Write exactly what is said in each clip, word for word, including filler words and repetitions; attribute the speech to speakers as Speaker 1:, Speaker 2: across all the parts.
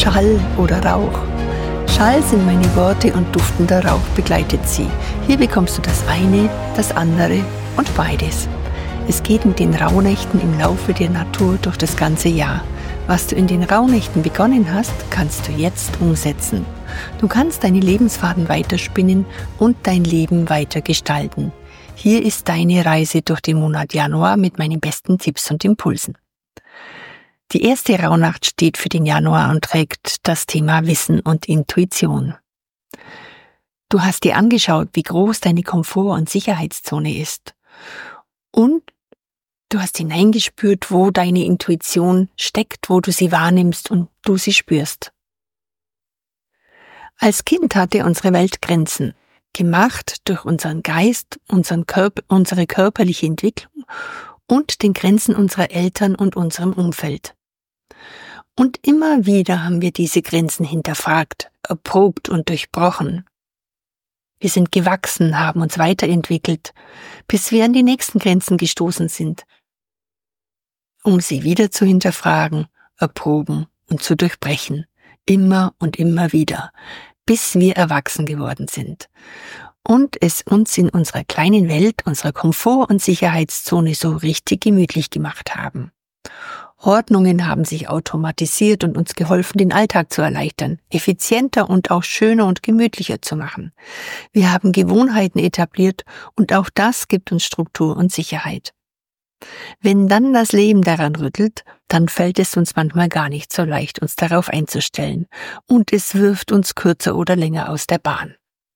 Speaker 1: Schall oder Rauch. Schall sind meine Worte und duftender Rauch begleitet sie. Hier bekommst du das eine, das andere und beides. Es geht mit den Rauhnächten im Laufe der Natur durch das ganze Jahr. Was du in den Rauhnächten begonnen hast, kannst du jetzt umsetzen. Du kannst deine Lebensfaden weiterspinnen und dein Leben weiter gestalten. Hier ist deine Reise durch den Monat Januar mit meinen besten Tipps und Impulsen. Die erste Rauhnacht steht für den Januar und trägt das Thema Wissen und Intuition. Du hast dir angeschaut, wie groß deine Komfort- und Sicherheitszone ist. Und du hast hineingespürt, wo deine Intuition steckt, wo du sie wahrnimmst und du sie spürst. Als Kind hatte unsere Welt Grenzen, gemacht durch unseren Geist, unseren Körper, unsere körperliche Entwicklung und den Grenzen unserer Eltern und unserem Umfeld. Und immer wieder haben wir diese Grenzen hinterfragt, erprobt und durchbrochen. Wir sind gewachsen, haben uns weiterentwickelt, bis wir an die nächsten Grenzen gestoßen sind, um sie wieder zu hinterfragen, erproben und zu durchbrechen, immer und immer wieder, bis wir erwachsen geworden sind und es uns in unserer kleinen Welt, unserer Komfort- und Sicherheitszone so richtig gemütlich gemacht haben. Ordnungen haben sich automatisiert und uns geholfen, den Alltag zu erleichtern, effizienter und auch schöner und gemütlicher zu machen. Wir haben Gewohnheiten etabliert und auch das gibt uns Struktur und Sicherheit. Wenn dann das Leben daran rüttelt, dann fällt es uns manchmal gar nicht so leicht, uns darauf einzustellen und es wirft uns kürzer oder länger aus der Bahn.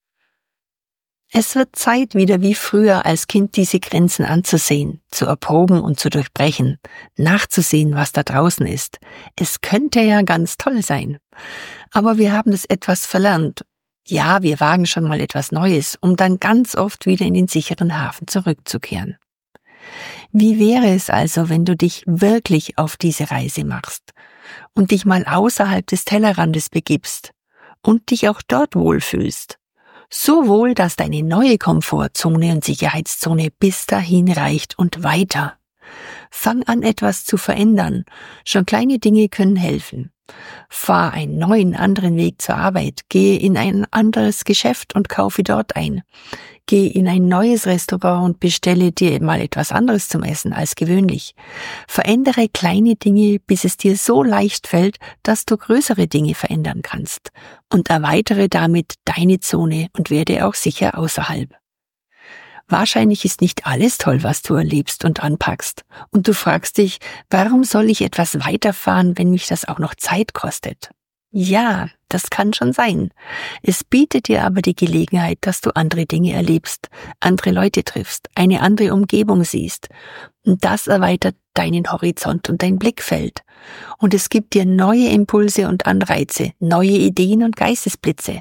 Speaker 1: Es wird Zeit, wieder wie früher als Kind diese Grenzen anzusehen, zu erproben und zu durchbrechen, nachzusehen, was da draußen ist. Es könnte ja ganz toll sein. Aber wir haben es etwas verlernt. Ja, wir wagen schon mal etwas Neues, um dann ganz oft wieder in den sicheren Hafen zurückzukehren. Wie wäre es also, wenn du dich wirklich auf diese Reise machst und dich mal außerhalb des Tellerrandes begibst und dich auch dort wohlfühlst? So wohl, dass deine neue Komfortzone und Sicherheitszone bis dahin reicht und weiter. Fang an, etwas zu verändern. Schon kleine Dinge können helfen. Fahr einen neuen, anderen Weg zur Arbeit. Gehe in ein anderes Geschäft und kaufe dort ein. Geh in ein neues Restaurant und bestelle dir mal etwas anderes zum Essen als gewöhnlich. Verändere kleine Dinge, bis es dir so leicht fällt, dass du größere Dinge verändern kannst. Und erweitere damit deine Zone und werde auch sicher außerhalb. Wahrscheinlich ist nicht alles toll, was du erlebst und anpackst. Und du fragst dich, warum soll ich etwas weiterfahren, wenn mich das auch noch Zeit kostet? Ja, das kann schon sein. Es bietet dir aber die Gelegenheit, dass du andere Dinge erlebst, andere Leute triffst, eine andere Umgebung siehst. Und das erweitert deinen Horizont und dein Blickfeld. Und es gibt dir neue Impulse und Anreize, neue Ideen und Geistesblitze.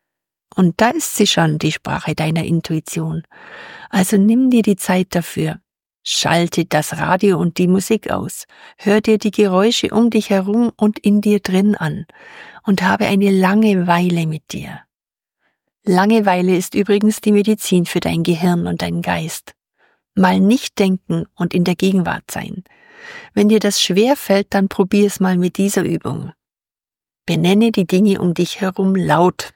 Speaker 1: Und da ist sie schon, die Sprache deiner Intuition. Also nimm dir die Zeit dafür. Schalte das Radio und die Musik aus. Hör dir die Geräusche um dich herum und in dir drin an. Und habe eine Langeweile mit dir. Langeweile ist übrigens die Medizin für dein Gehirn und deinen Geist. Mal nicht denken und in der Gegenwart sein. Wenn dir das schwer fällt, dann probier es mal mit dieser Übung. Benenne die Dinge um dich herum laut.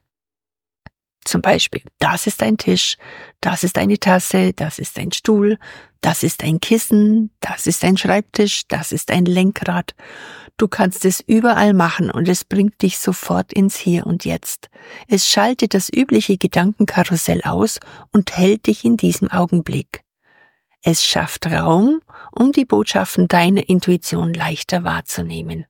Speaker 1: Zum Beispiel, das ist ein Tisch, das ist eine Tasse, das ist ein Stuhl, das ist ein Kissen, das ist ein Schreibtisch, das ist ein Lenkrad. Du kannst es überall machen und es bringt dich sofort ins Hier und Jetzt. Es schaltet das übliche Gedankenkarussell aus und hält dich in diesem Augenblick. Es schafft Raum, um die Botschaften deiner Intuition leichter wahrzunehmen.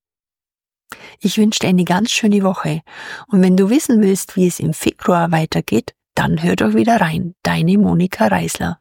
Speaker 1: Ich wünsche dir eine ganz schöne Woche und wenn du wissen willst, wie es im Februar weitergeht, dann hör doch wieder rein. Deine Monika Reisler.